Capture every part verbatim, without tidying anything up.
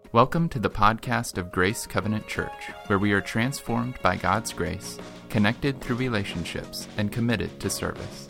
Welcome to the podcast of Grace Covenant Church, where we are transformed by God's grace, connected through relationships, and committed to service.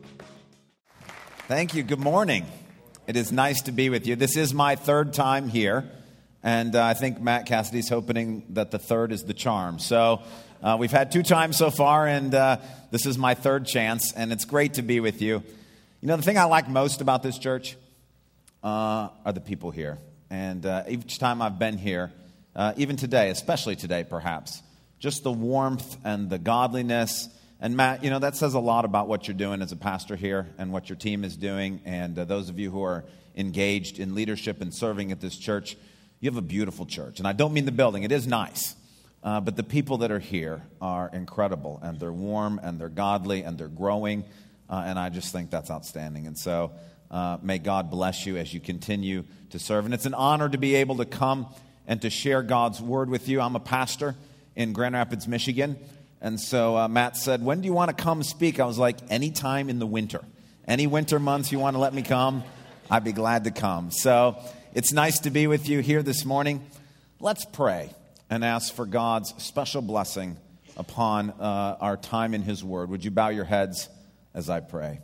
Thank you. Good morning. It is nice to be with you. This is my third time here, and uh, I think Matt Cassidy's hoping that the third is the charm. So uh, we've had two times so far, and uh, this is my third chance, and it's great to be with you. You know, the thing I like most about this church uh, are the people here. And uh, each time I've been here, uh, even today, especially today perhaps, just the warmth and the godliness. And Matt, you know, that says a lot about what you're doing as a pastor here and what your team is doing. And uh, those of you who are engaged in leadership and serving at this church, you have a beautiful church. And I don't mean the building. It is nice. Uh, but the people that are here are incredible. And they're warm and they're godly and they're growing. Uh, and I just think that's outstanding. And so uh, may God bless you as you continue to serve. And it's an honor to be able to come and to share God's word with you. I'm a pastor in Grand Rapids, Michigan. And so uh, Matt said, when do you want to come speak? I was like, anytime in the winter. Any winter months you want to let me come, I'd be glad to come. So it's nice to be with you here this morning. Let's pray and ask for God's special blessing upon uh, our time in His word. Would you bow your heads as I pray?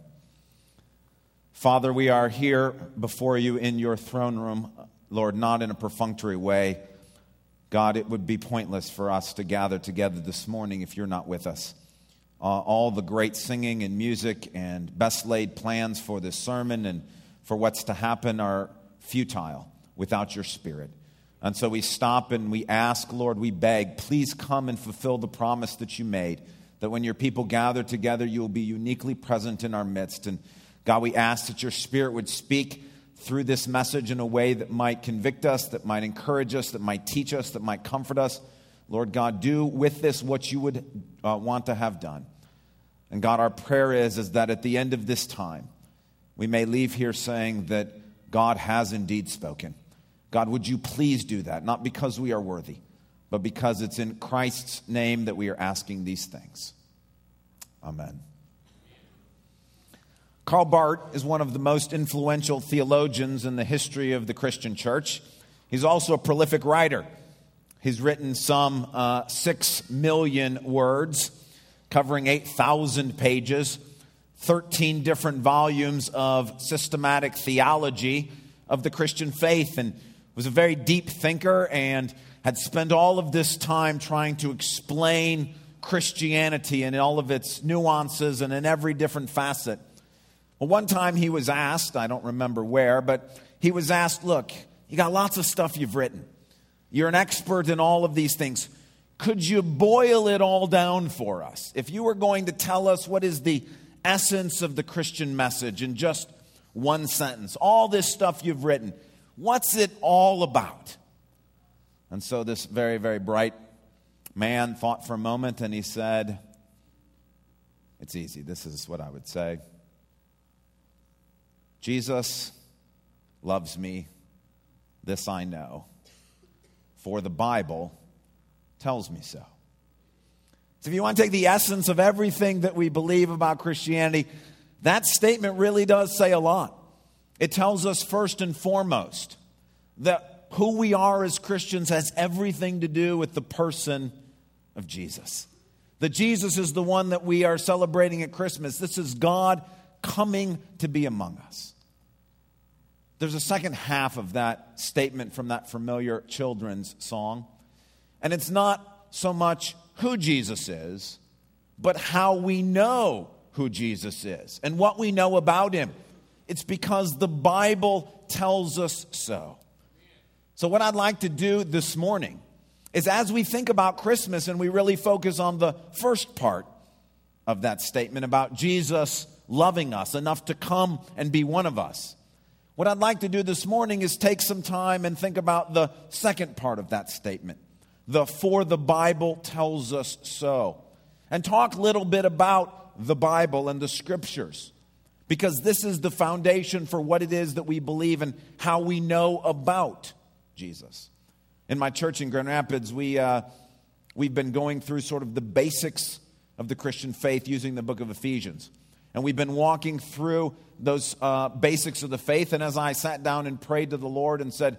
Father, we are here before you in your throne room, Lord, not in a perfunctory way. God, it would be pointless for us to gather together this morning if you're not with us. Uh, all the great singing and music and best laid plans for this sermon and for what's to happen are futile without your Spirit. And so we stop and we ask, Lord, we beg, please come and fulfill the promise that you made, that when your people gather together, you will be uniquely present in our midst. And God, we ask that your Spirit would speak through this message in a way that might convict us, that might encourage us, that might teach us, that might comfort us. Lord God, do with this what you would uh, want to have done. And God, our prayer is, is that at the end of this time, we may leave here saying that God has indeed spoken. God, would you please do that? Not because we are worthy, but because it's in Christ's name that we are asking these things. Amen. Karl Barth is one of the most influential theologians in the history of the Christian church. He's also a prolific writer. He's written some uh, six million words, covering eight thousand pages, thirteen different volumes of systematic theology of the Christian faith, and was a very deep thinker and had spent all of this time trying to explain Christianity in all of its nuances and in every different facet. Well, one time he was asked, I don't remember where, but he was asked, look, you got lots of stuff you've written. You're an expert in all of these things. Could you boil it all down for us? If you were going to tell us what is the essence of the Christian message in just one sentence, all this stuff you've written, what's it all about? And so this very, very bright man thought for a moment and he said, it's easy. This is what I would say. Jesus loves me, this I know, for the Bible tells me so. So if you want to take the essence of everything that we believe about Christianity, that statement really does say a lot. It tells us first and foremost that who we are as Christians has everything to do with the person of Jesus. That Jesus is the one that we are celebrating at Christmas. This is God coming to be among us. There's a second half of that statement from that familiar children's song. And it's not so much who Jesus is, but how we know who Jesus is and what we know about him. It's because the Bible tells us so. So what I'd like to do this morning is, as we think about Christmas and we really focus on the first part of that statement about Jesus loving us enough to come and be one of us. What I'd like to do this morning is take some time and think about the second part of that statement. The for the Bible tells us so. And talk a little bit about the Bible and the Scriptures. Because this is the foundation for what it is that we believe and how we know about Jesus. In my church in Grand Rapids, we, uh, we've been going through sort of the basics of the Christian faith using the book of Ephesians. And we've been walking through those uh, basics of the faith. And as I sat down and prayed to the Lord and said,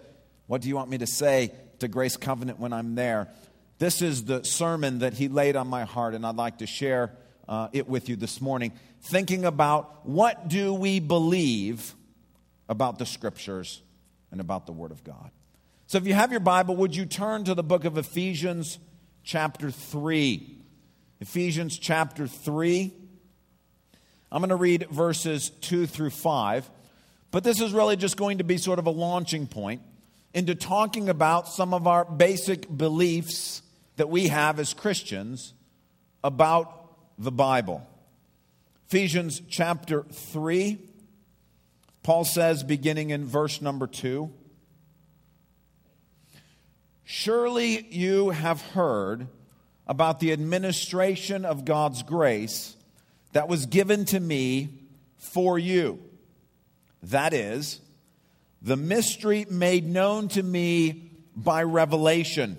What do you want me to say to Grace Covenant when I'm there? This is the sermon that he laid on my heart, and I'd like to share uh, it with you this morning, thinking about what do we believe about the Scriptures and about the Word of God. So if you have your Bible, would you turn to the book of Ephesians chapter three. Ephesians chapter three. I'm going to read verses two through five, but this is really just going to be sort of a launching point into talking about some of our basic beliefs that we have as Christians about the Bible. Ephesians chapter three, Paul says, beginning in verse number two, "Surely you have heard about the administration of God's grace that was given to me for you. That is, the mystery made known to me by revelation,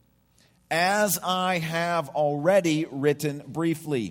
as I have already written briefly.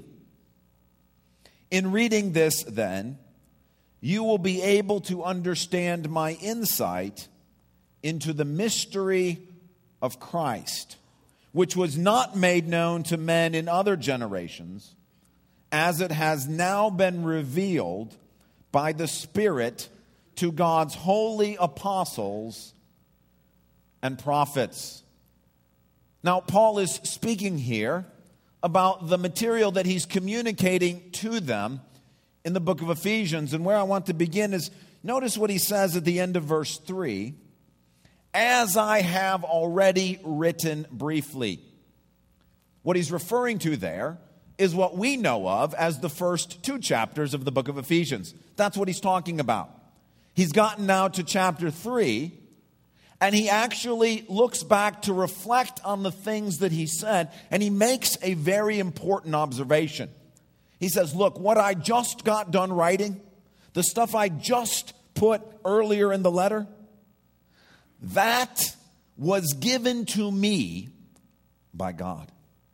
In reading this, then, you will be able to understand my insight into the mystery of Christ, which was not made known to men in other generations, as it has now been revealed by the Spirit to God's holy apostles and prophets." Now, Paul is speaking here about the material that he's communicating to them in the book of Ephesians. And where I want to begin is, notice what he says at the end of verse three, "As I have already written briefly." What he's referring to there is what we know of as the first two chapters of the book of Ephesians. That's what he's talking about. He's gotten now to chapter three, and he actually looks back to reflect on the things that he said, and he makes a very important observation. He says, look, what I just got done writing, the stuff I just put earlier in the letter, that was given to me by God.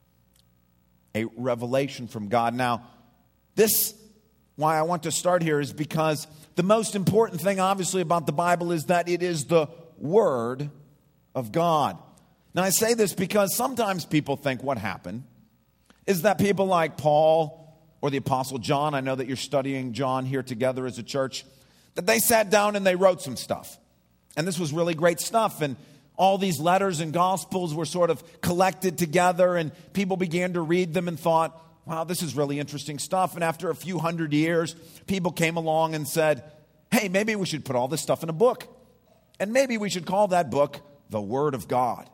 A revelation from God. Now, this, why I want to start here is because the most important thing, obviously, about the Bible is that it is the Word of God. Now, I say this because sometimes people think what happened is that people like Paul or the Apostle John, I know that you're studying John here together as a church, that they sat down and they wrote some stuff. And this was really great stuff. And all these letters and gospels were sort of collected together, and people began to read them and thought, wow, this is really interesting stuff. And after a few hundred years, people came along and said, hey, maybe we should put all this stuff in a book. And maybe we should call that book the Word of God.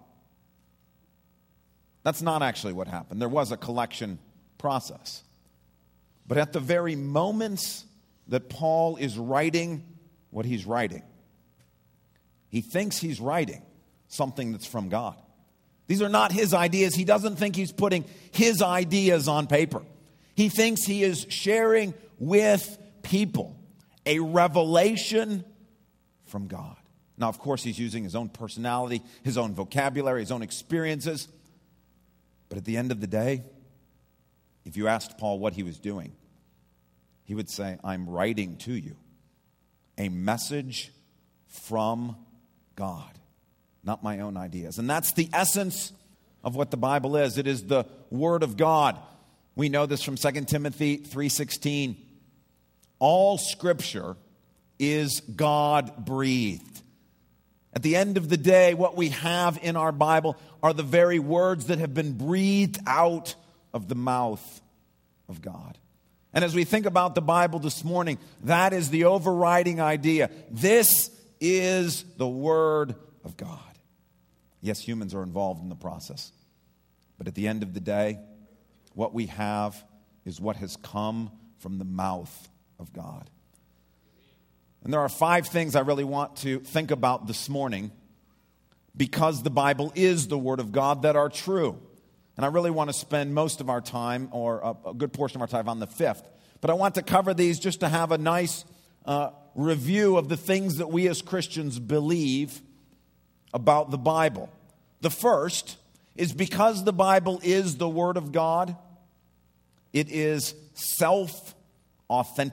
That's not actually what happened. There was a collection process. But at the very moments that Paul is writing what he's writing, he thinks he's writing something that's from God. These are not his ideas. He doesn't think he's putting his ideas on paper. He thinks he is sharing with people a revelation from God. Now, of course, he's using his own personality, his own vocabulary, his own experiences. But at the end of the day, if you asked Paul what he was doing, he would say, I'm writing to you a message from God, not my own ideas. And that's the essence of what the Bible is. It is the Word of God. We know this from Second Timothy three sixteen. All Scripture is God-breathed. At the end of the day, what we have in our Bible are the very words that have been breathed out of the mouth of God. And as we think about the Bible this morning, that is the overriding idea. This is the Word of God. Yes, humans are involved in the process. But at the end of the day, what we have is what has come from the mouth of God. And there are five things I really want to think about this morning because the Bible is the Word of God that are true. And I really want to spend most of our time, or a, a good portion of our time, on the fifth. But I want to cover these just to have a nice uh, review of the things that we as Christians believe about the Bible. The first is because the Bible is the Word of God, it is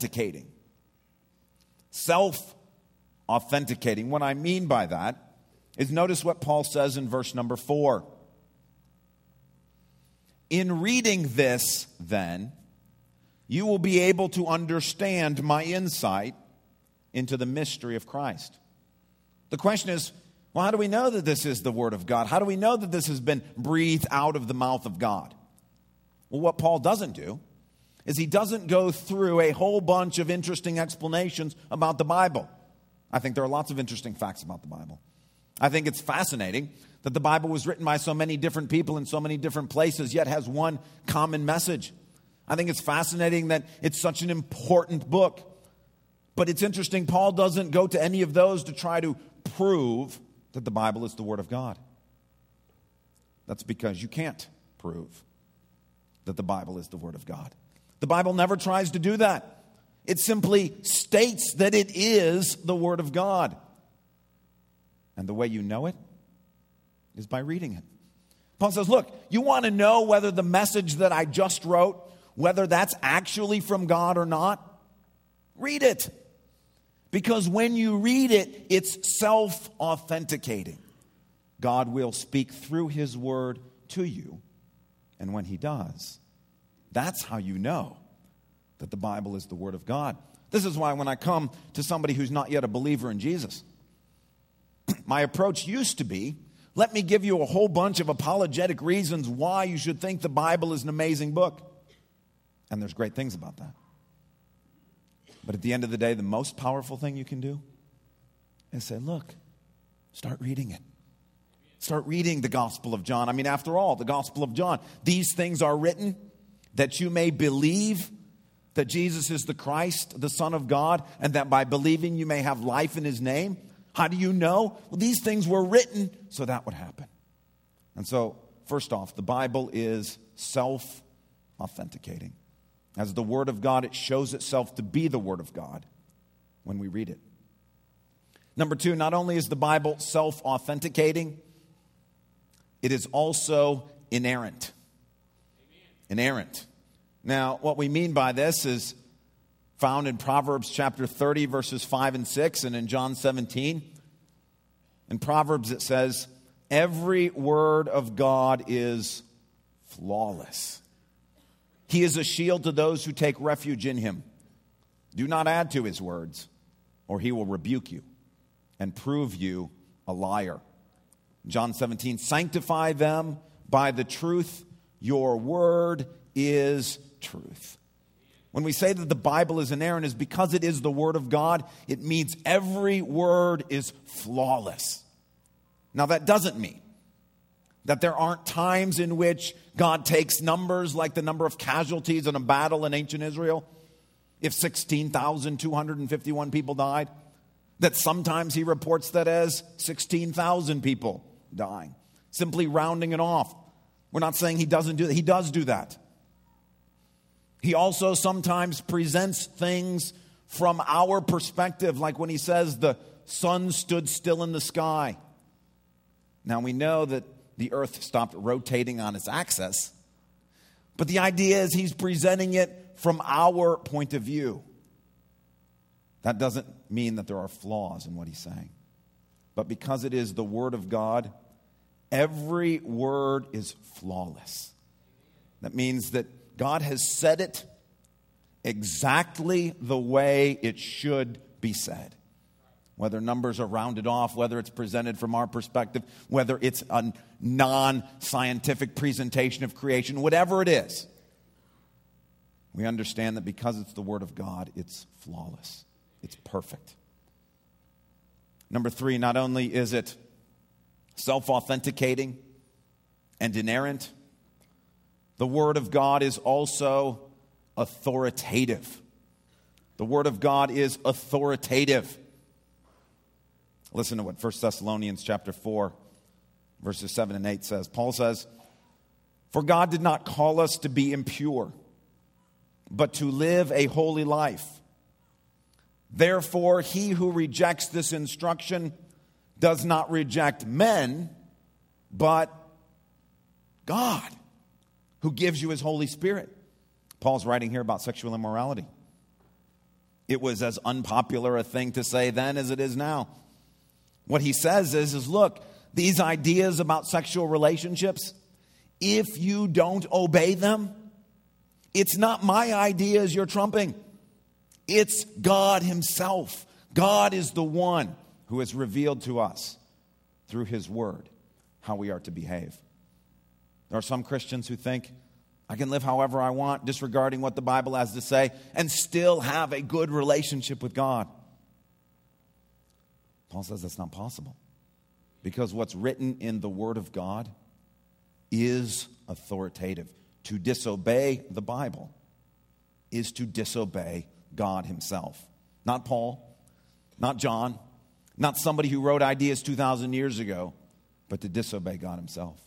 self-authenticating. Self-authenticating. What I mean by that is notice what Paul says in verse number four. In reading this, then, you will be able to understand my insight into the mystery of Christ. The question is, well, how do we know that this is the Word of God? How do we know that this has been breathed out of the mouth of God? Well, what Paul doesn't do is he doesn't go through a whole bunch of interesting explanations about the Bible. I think there are lots of interesting facts about the Bible. I think it's fascinating that the Bible was written by so many different people in so many different places, yet has one common message. I think it's fascinating that it's such an important book. But it's interesting, Paul doesn't go to any of those to try to prove that the Bible is the Word of God. That's because you can't prove that the Bible is the Word of God. The Bible never tries to do that. It simply states that it is the Word of God. And the way you know it is by reading it. Paul says, look, you want to know whether the message that I just wrote, whether that's actually from God or not? Read it. Because when you read it, it's self-authenticating. God will speak through His Word to you. And when He does, that's how you know that the Bible is the Word of God. This is why when I come to somebody who's not yet a believer in Jesus, my approach used to be, let me give you a whole bunch of apologetic reasons why you should think the Bible is an amazing book. And there's great things about that. But at the end of the day, the most powerful thing you can do is say, look, start reading it. Start reading the Gospel of John. I mean, after all, the Gospel of John, these things are written that you may believe that Jesus is the Christ, the Son of God, and that by believing you may have life in His name. How do you know? Well, these things were written so that would happen. And so, first off, the Bible is self-authenticating. As the Word of God, it shows itself to be the Word of God when we read it. Number two, not only is the Bible self-authenticating, it is also inerrant. Inerrant. Now, what we mean by this is found in Proverbs chapter thirty, verses five and six, and in John seventeen. In Proverbs it says, every word of God is flawless. He is a shield to those who take refuge in Him. Do not add to His words, or He will rebuke you and prove you a liar. John seventeen, sanctify them by the truth. Your word is truth. When we say that the Bible is inerrant, is because it is the Word of God. It means every word is flawless. Now, that doesn't mean that there aren't times in which God takes numbers like the number of casualties in a battle in ancient Israel. If sixteen thousand two hundred fifty-one people died, that sometimes He reports that as sixteen thousand people dying, simply rounding it off. We're not saying He doesn't do that. He does do that. He also sometimes presents things from our perspective, like when He says the sun stood still in the sky. Now we know that the earth stopped rotating on its axis, but the idea is He's presenting it from our point of view. That doesn't mean that there are flaws in what He's saying. But because it is the Word of God, every word is flawless. That means that God has said it exactly the way it should be said. Whether numbers are rounded off, whether it's presented from our perspective, whether it's a non-scientific presentation of creation, whatever it is, we understand that because it's the Word of God, it's flawless. It's perfect. Number three, not only is it self-authenticating and inerrant, the Word of God is also authoritative. The Word of God is authoritative. Listen to what First Thessalonians chapter four, verses seven and eight says. Paul says, for God did not call us to be impure, but to live a holy life. Therefore, he who rejects this instruction does not reject men, but God, who gives you His Holy Spirit. Paul's writing here about sexual immorality. It was as unpopular a thing to say then as it is now. What he says is, is look, these ideas about sexual relationships, if you don't obey them, it's not my ideas you're trumping. It's God himself. God is the one who has revealed to us through his word how we are to behave. There are some Christians who think, I can live however I want, disregarding what the Bible has to say, and still have a good relationship with God. Paul says that's not possible. Because what's written in the Word of God is authoritative. To disobey the Bible is to disobey God himself. Not Paul, not John, not somebody who wrote ideas two thousand years ago, but to disobey God himself.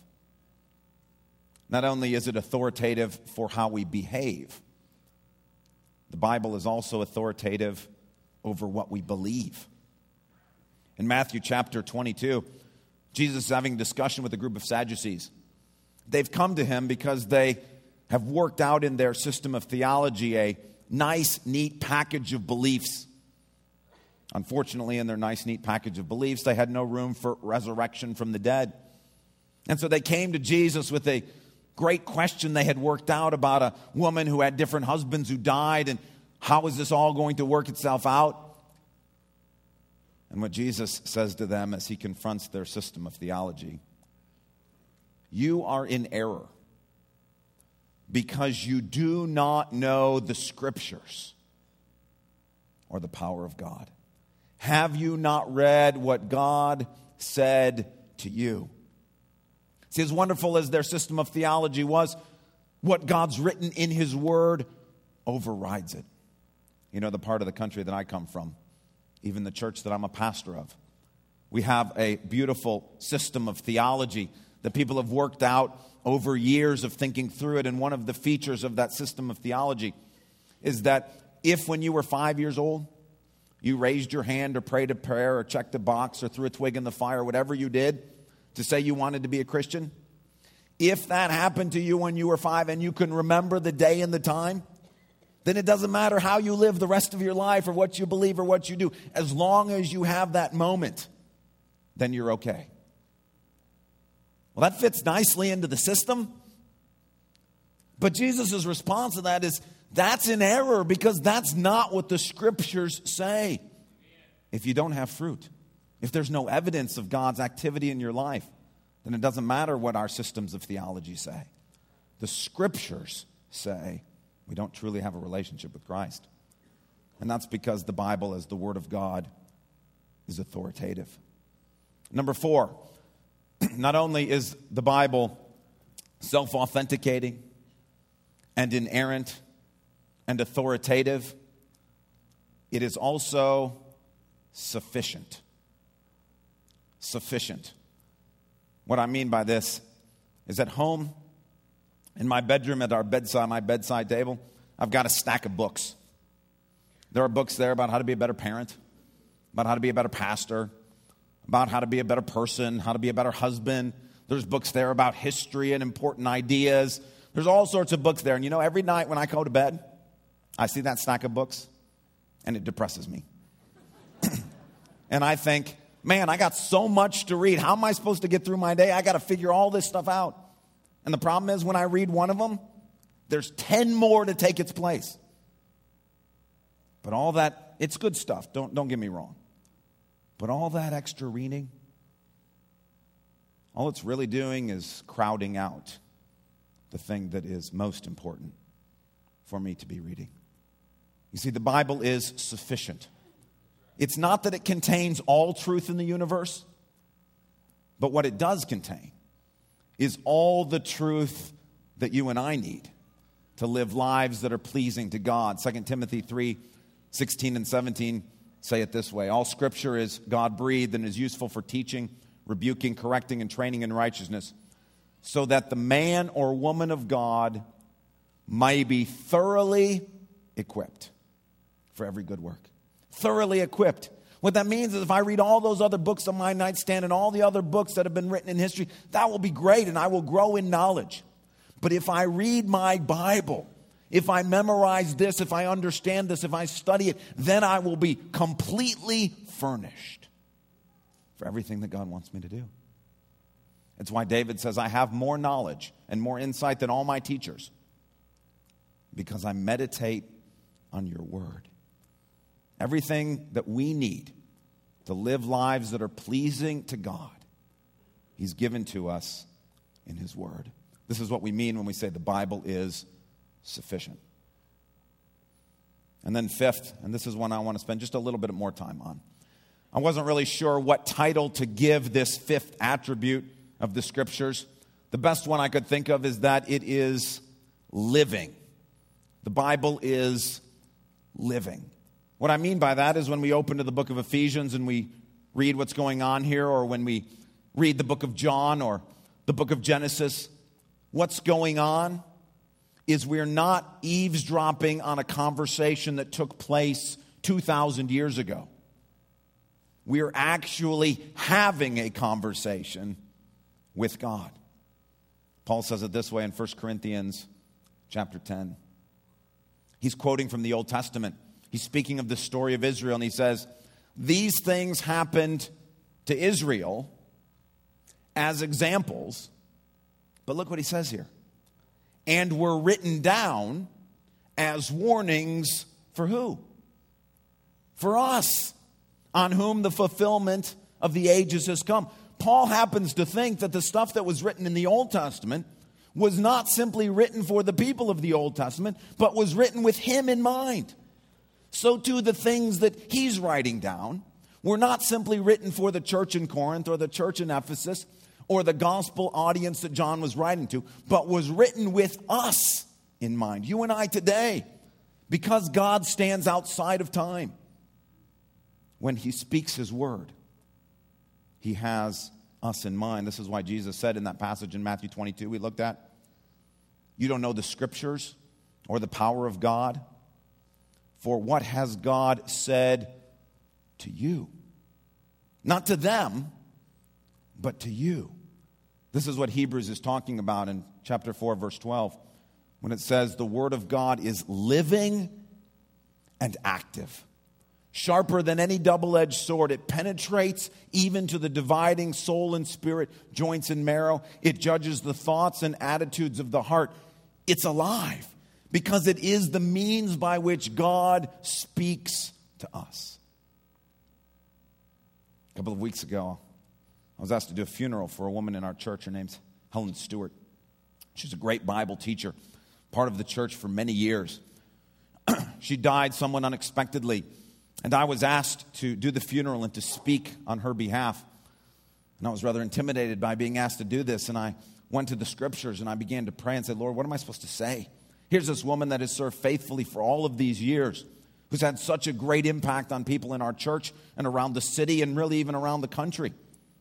Not only is it authoritative for how we behave, the Bible is also authoritative over what we believe. In Matthew chapter twenty-two, Jesus is having a discussion with a group of Sadducees. They've come to him because they have worked out in their system of theology a nice, neat package of beliefs. Unfortunately, in their nice, neat package of beliefs, they had no room for resurrection from the dead. And so they came to Jesus with a great question they had worked out about a woman who had different husbands who died, and how is this all going to work itself out? And what Jesus says to them as he confronts their system of theology, you are in error because you do not know the Scriptures or the power of God. Have you not read what God said to you? See, as wonderful as their system of theology was, what God's written in his word overrides it. You know, the part of the country that I come from, even the church that I'm a pastor of, we have a beautiful system of theology that people have worked out over years of thinking through it. And one of the features of that system of theology is that if when you were five years old, you raised your hand or prayed a prayer or checked a box or threw a twig in the fire, whatever you did to say you wanted to be a Christian, if that happened to you when you were five and you can remember the day and the time, then it doesn't matter how you live the rest of your life or what you believe or what you do. As long as you have that moment, then you're okay. Well, that fits nicely into the system. But Jesus' response to that is, that's an error because that's not what the Scriptures say. If you don't have fruit, if there's no evidence of God's activity in your life, then it doesn't matter what our systems of theology say. The Scriptures say we don't truly have a relationship with Christ. And that's because the Bible, as the Word of God, is authoritative. Number four, not only is the Bible self-authenticating and inerrant and authoritative, it is also sufficient. Sufficient. What I mean by this is at home, in my bedroom, at our bedside, my bedside table, I've got a stack of books. There are books there about how to be a better parent, about how to be a better pastor, about how to be a better person, how to be a better husband. There's books there about history and important ideas. There's all sorts of books there. And you know, every night when I go to bed, I see that stack of books, and it depresses me. And I think, man, I got so much to read. How am I supposed to get through my day? I got to figure all this stuff out. And the problem is when I read one of them, there's ten more to take its place. But all that, it's good stuff. Don't, don't get me wrong. But all that extra reading, all it's really doing is crowding out the thing that is most important for me to be reading. You see, the Bible is sufficient. It's not that it contains all truth in the universe, but what it does contain is all the truth that you and I need to live lives that are pleasing to God. Second Timothy three, sixteen and seventeen say it this way. All Scripture is God-breathed and is useful for teaching, rebuking, correcting, and training in righteousness, so that the man or woman of God may be thoroughly equipped for every good work. Thoroughly equipped. What that means is if I read all those other books on my nightstand and all the other books that have been written in history, that will be great and I will grow in knowledge. But if I read my Bible, if I memorize this, if I understand this, if I study it, then I will be completely furnished for everything that God wants me to do. It's why David says, I have more knowledge and more insight than all my teachers, because I meditate on your word. Everything that we need to live lives that are pleasing to God, he's given to us in his word. This is what we mean when we say the Bible is sufficient. And then fifth, and this is one I want to spend just a little bit more time on. I wasn't really sure what title to give this fifth attribute of the Scriptures. The best one I could think of is that it is living. The Bible is living. What I mean by that is when we open to the book of Ephesians and we read what's going on here, or when we read the book of John or the book of Genesis, what's going on is we're not eavesdropping on a conversation that took place two thousand years ago. We're actually having a conversation with God. Paul says it this way in First Corinthians chapter ten. He's quoting from the Old Testament. He's speaking of the story of Israel, and he says, these things happened to Israel as examples, but look what he says here, and were written down as warnings for who? For us, on whom the fulfillment of the ages has come. Paul happens to think that the stuff that was written in the Old Testament was not simply written for the people of the Old Testament, but was written with him in mind. So too the things that he's writing down were not simply written for the church in Corinth or the church in Ephesus or the gospel audience that John was writing to, but was written with us in mind, you and I today, because God stands outside of time. When he speaks his word, he has us in mind. This is why Jesus said in that passage in Matthew twenty-two we looked at, you don't know the Scriptures or the power of God, for what has God said to you? Not to them, but to you. This is what Hebrews is talking about in chapter four, verse twelve, when it says the word of God is living and active, sharper than any double-edged sword. It penetrates even to the dividing soul and spirit, joints and marrow. It judges the thoughts and attitudes of the heart. It's alive because it is the means by which God speaks to us. A couple of weeks ago, I was asked to do a funeral for a woman in our church. Her name's Helen Stewart. She's a great Bible teacher, part of the church for many years. She died somewhat unexpectedly, and I was asked to do the funeral and to speak on her behalf. And I was rather intimidated by being asked to do this, and I went to the Scriptures and I began to pray and said, Lord, what am I supposed to say? Here's this woman that has served faithfully for all of these years, who's had such a great impact on people in our church and around the city and really even around the country.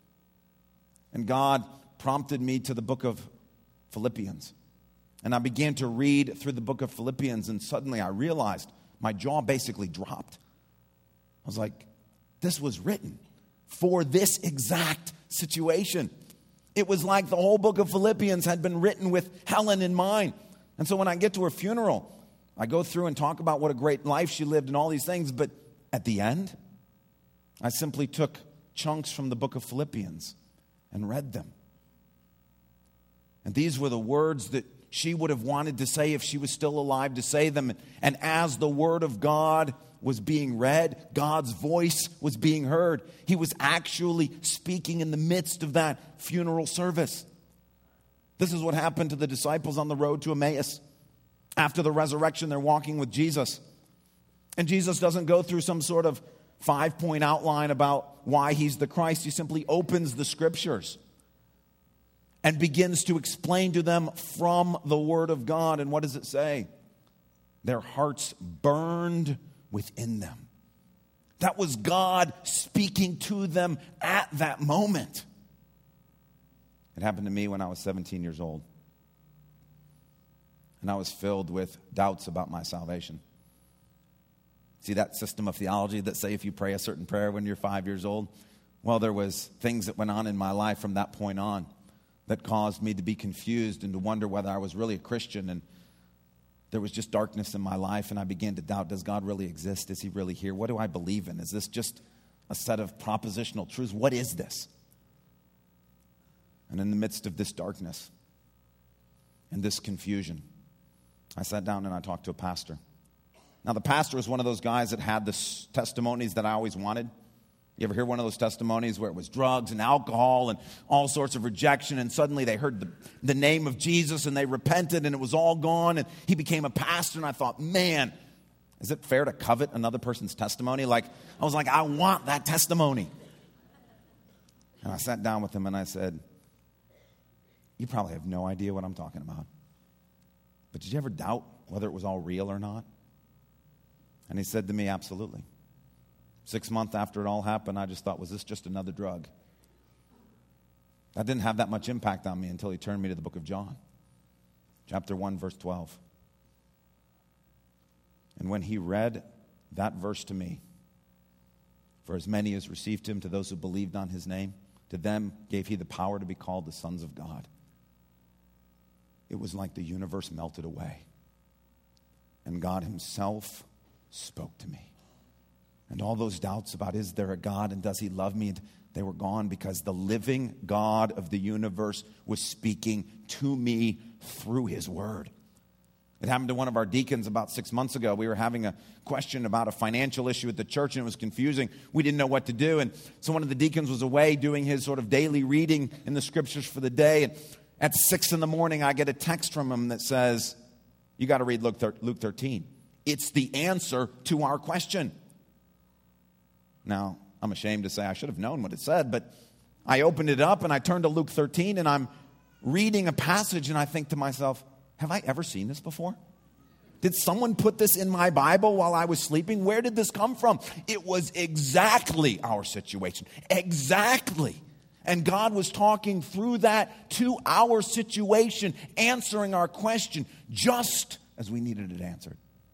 And God prompted me to the book of Philippians. And I began to read through the book of Philippians, and suddenly I realized my jaw basically dropped. I was like, this was written for this exact situation. It was like the whole book of Philippians had been written with Helen in mind. And so when I get to her funeral, I go through and talk about what a great life she lived and all these things. But at the end, I simply took chunks from the book of Philippians and read them. And these were the words that she would have wanted to say if she was still alive to say them. And as the word of God was being read, God's voice was being heard. He was actually speaking in the midst of that funeral service. This is what happened to the disciples on the road to Emmaus. After the resurrection, they're walking with Jesus. And Jesus doesn't go through some sort of five-point outline about why he's the Christ. He simply opens the Scriptures and begins to explain to them from the Word of God. And what does it say? Their hearts burned within them. That was God speaking to them at that moment. It happened to me when I was seventeen years old. And I was filled with doubts about my salvation. See that system of theology that say if you pray a certain prayer when you're five years old? Well, there was things that went on in my life from that point on that caused me to be confused and to wonder whether I was really a Christian. And there was just darkness in my life, and I began to doubt, does God really exist? Is he really here? What do I believe in? Is this just a set of propositional truths. What is this? And in the midst of this darkness and this confusion, I sat down and I talked to a pastor. Now, the pastor was one of those guys that had the testimonies that I always wanted. You ever hear one of those testimonies where it was drugs and alcohol and all sorts of rejection, and suddenly they heard the, the name of Jesus and they repented and it was all gone and he became a pastor, and I thought, man, is it fair to covet another person's testimony? Like, I was like, I want that testimony. And I sat down with him and I said, you probably have no idea what I'm talking about. But did you ever doubt whether it was all real or not? And he said to me, absolutely. Six months after it all happened, I just thought, was this just another drug? That didn't have that much impact on me until he turned me to the book of John, chapter one, verse twelve. And when he read that verse to me, for as many as received him, to those who believed on his name, to them gave he the power to be called the sons of God. It was like the universe melted away. And God himself spoke to me. And all those doubts about, is there a God and does he love me? They were gone, because the living God of the universe was speaking to me through his word. It happened to one of our deacons about six months ago. We were having a question about a financial issue at the church, and it was confusing. We didn't know what to do. And so one of the deacons was away doing his sort of daily reading in the scriptures for the day. And at six in the morning, I get a text from him that says, you got to read Luke thirteen. It's the answer to our question. Now, I'm ashamed to say I should have known what it said, but I opened it up and I turned to Luke thirteen and I'm reading a passage and I think to myself, have I ever seen this before? Did someone put this in my Bible while I was sleeping? Where did this come from? It was exactly our situation. Exactly. And God was talking through that to our situation, answering our question just as we needed it answered.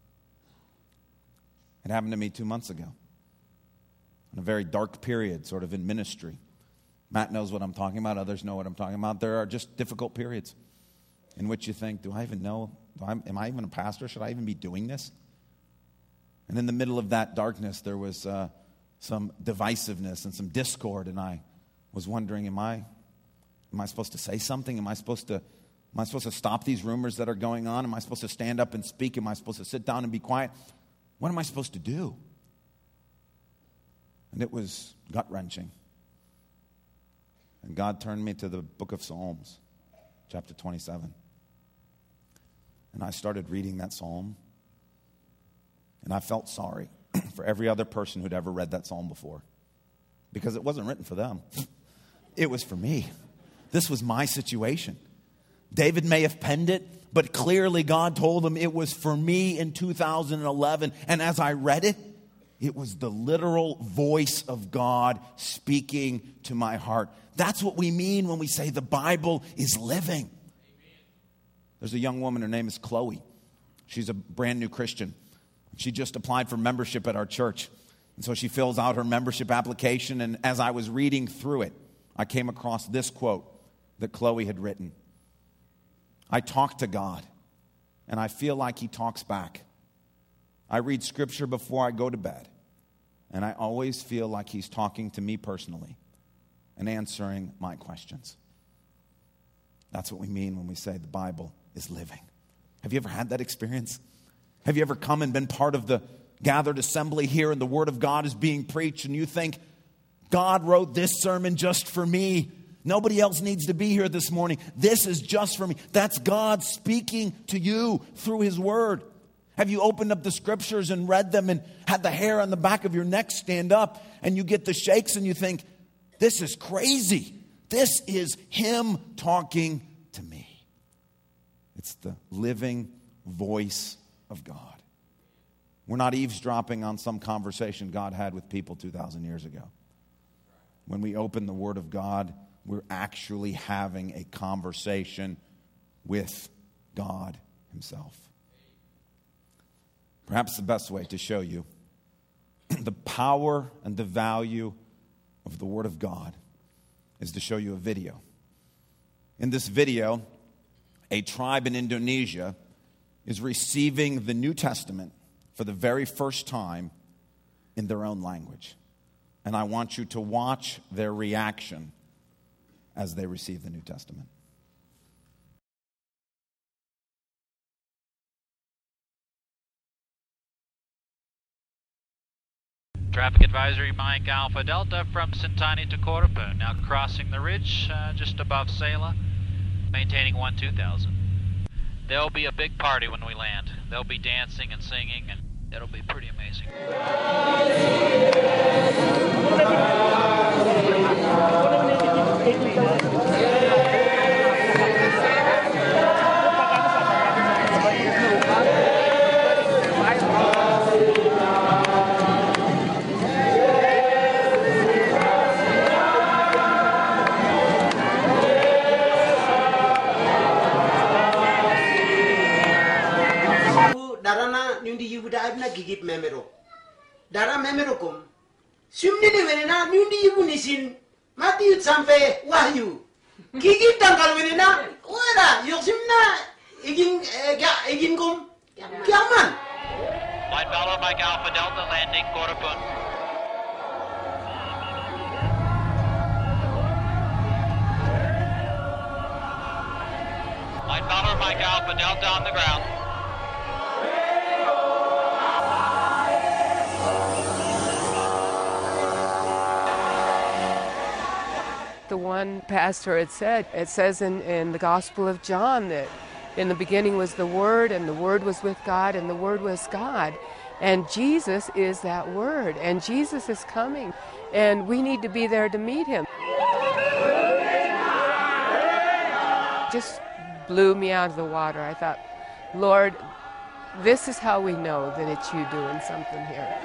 It happened to me two months ago, in a very dark period, sort of in ministry. Matt knows what I'm talking about. Others know what I'm talking about. There are just difficult periods in which you think, do I even know? Do I, am I even a pastor? Should I even be doing this? And in the middle of that darkness, there was uh, some divisiveness and some discord, and I was wondering, am I, am I supposed to say something? Am I supposed to, am I supposed to stop these rumors that are going on? Am I supposed to stand up and speak? Am I supposed to sit down and be quiet? What am I supposed to do? And it was gut-wrenching. And God turned me to the book of Psalms, chapter twenty-seven. And I started reading that psalm. And I felt sorry for every other person who'd ever read that psalm before. Because it wasn't written for them. It was for me. This was my situation. David may have penned it, but clearly God told him it was for me in two thousand eleven. And as I read it, it was the literal voice of God speaking to my heart. That's what we mean when we say the Bible is living. There's a young woman, her name is Chloe. She's a brand new Christian. She just applied for membership at our church. And so she fills out her membership application. And as I was reading through it, I came across this quote that Chloe had written. I talk to God, and I feel like he talks back. I read scripture before I go to bed, and I always feel like he's talking to me personally and answering my questions. That's what we mean when we say the Bible is living. Have you ever had that experience? Have you ever come and been part of the gathered assembly here and the Word of God is being preached and you think, God wrote this sermon just for me. Nobody else needs to be here this morning. This is just for me. That's God speaking to you through his word. Have you opened up the scriptures and read them and had the hair on the back of your neck stand up and you get the shakes and you think, this is crazy. This is him talking to me. It's the living voice of God. We're not eavesdropping on some conversation God had with people two thousand years ago. When we open the Word of God, we're actually having a conversation with God himself. Perhaps the best way to show you the power and the value of the Word of God is to show you a video. In this video, a tribe in Indonesia is receiving the New Testament for the very first time in their own language. And I want you to watch their reaction as they receive the New Testament. Traffic advisory, Mike Alpha Delta from Sintani to Coropon. Now crossing the ridge uh, just above Sela, maintaining one two thousand. There'll be a big party when we land. They'll be dancing and singing, and it'll be pretty amazing. Darana nyundi yibuda abna gigip memero. Dara memero kum. Sumni ne wenena nyundi yibu nisin. Mati sampai wahyu. Gigip tangkal wenena. Wala yoksimna igin igin kum. Kiaman. Light follow Mike Alpha Delta landing Coropon. Light follow Mike Alpha Delta on the ground. The one pastor had said, it says in, in the Gospel of John that in the beginning was the Word, and the Word was with God, and the Word was God. And Jesus is that Word, and Jesus is coming, and we need to be there to meet Him. Just blew me out of the water. I thought, Lord, this is how we know that it's you doing something here.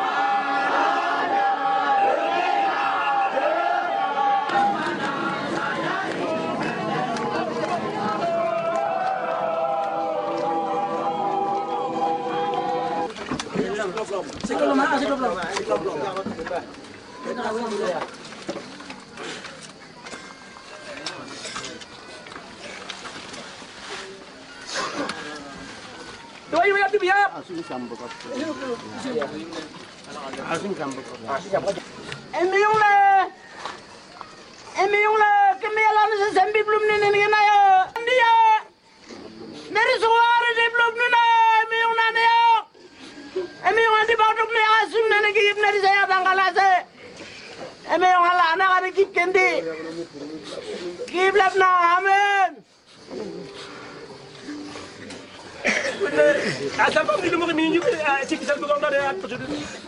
Emiule, emiule, kemelan se sembi blum ne ne na yo. Dia. Meri soare de blum ne emiuna ne yo. Emiuna di bautuk ne asum ne ne gip ne di saya tangkala se. Emiuna la na ari gip kendi. Gip lap na amen. Asal kau di rumah ini juga cik kisah tukang dari apa sudah.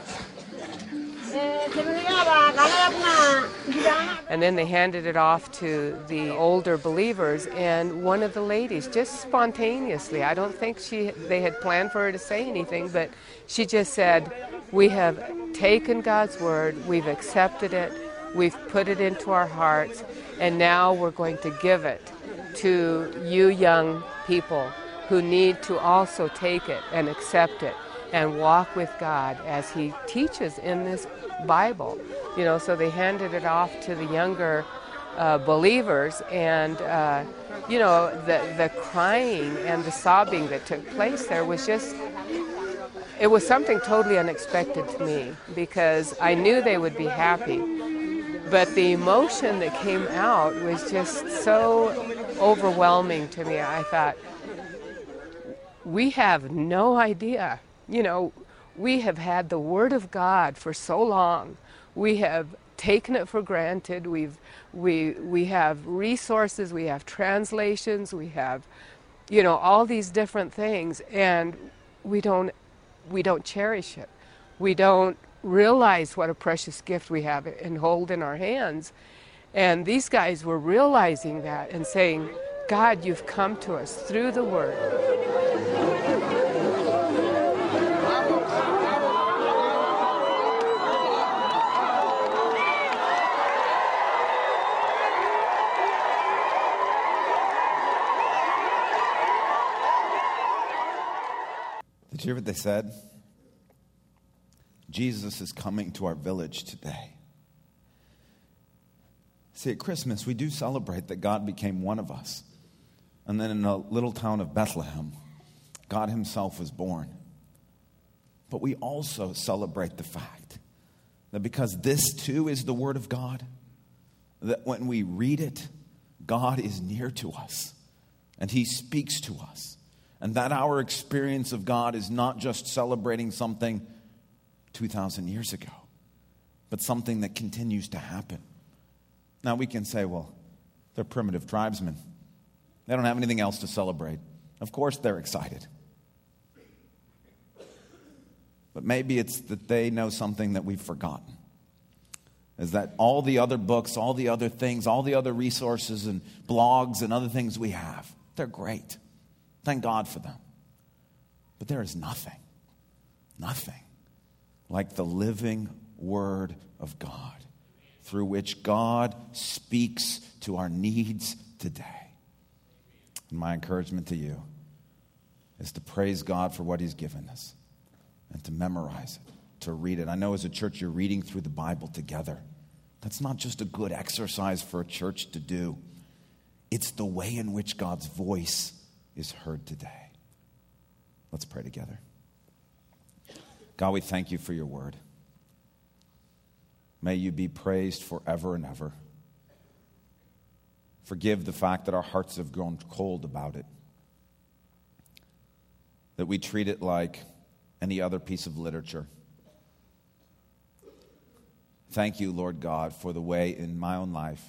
And then they handed it off to the older believers, and one of the ladies, just spontaneously, I don't think she they had planned for her to say anything, but she just said, we have taken God's word, we've accepted it, we've put it into our hearts, and now we're going to give it to you young people who need to also take it and accept it and walk with God as He teaches in this Bible. You know, so they handed it off to the younger uh, believers, and uh, you know, the the crying and the sobbing that took place there was just, it was something totally unexpected to me, because I knew they would be happy, but the emotion that came out was just so overwhelming to me. I thought, we have no idea. You know, we have had the Word of God for so long. We have taken it for granted. We've, we, we have resources, we have translations, we have, you know, all these different things, and we don't, we don't cherish it. We don't realize what a precious gift we have and hold in our hands. And these guys were realizing that and saying, God, you've come to us through the Word. Did you hear what they said? Jesus is coming to our village today. See, at Christmas, we do celebrate that God became one of us. And then in a little town of Bethlehem, God Himself was born. But we also celebrate the fact that because this too is the Word of God, that when we read it, God is near to us and He speaks to us. And that our experience of God is not just celebrating something two thousand years ago, but something that continues to happen. Now we can say, well, they're primitive tribesmen. They don't have anything else to celebrate. Of course they're excited. But maybe it's that they know something that we've forgotten. Is that all the other books, all the other things, all the other resources and blogs and other things we have, they're great. Thank God for them. But there is nothing, nothing like the living Word of God, through which God speaks to our needs today. And my encouragement to you is to praise God for what He's given us and to memorize it, to read it. I know as a church you're reading through the Bible together. That's not just a good exercise for a church to do. It's the way in which God's voice is heard today. Let's pray together. God, we thank You for Your Word. May You be praised forever and ever. Forgive the fact that our hearts have grown cold about it, that we treat it like any other piece of literature. Thank You, Lord God, for the way in my own life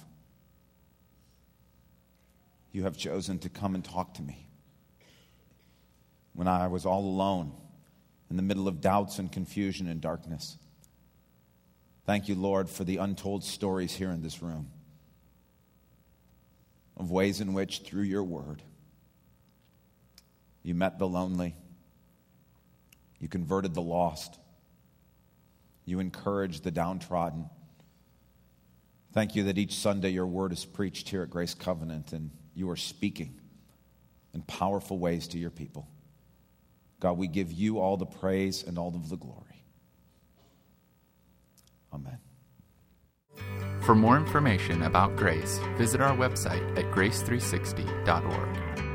You have chosen to come and talk to me when I was all alone in the middle of doubts and confusion and darkness. Thank You, Lord, for the untold stories here in this room of ways in which, through Your Word, You met the lonely, You converted the lost, You encouraged the downtrodden. Thank You that each Sunday Your Word is preached here at Grace Covenant and You are speaking in powerful ways to Your people. God, we give You all the praise and all of the glory. Amen. For more information about Grace, visit our website at grace three sixty dot org.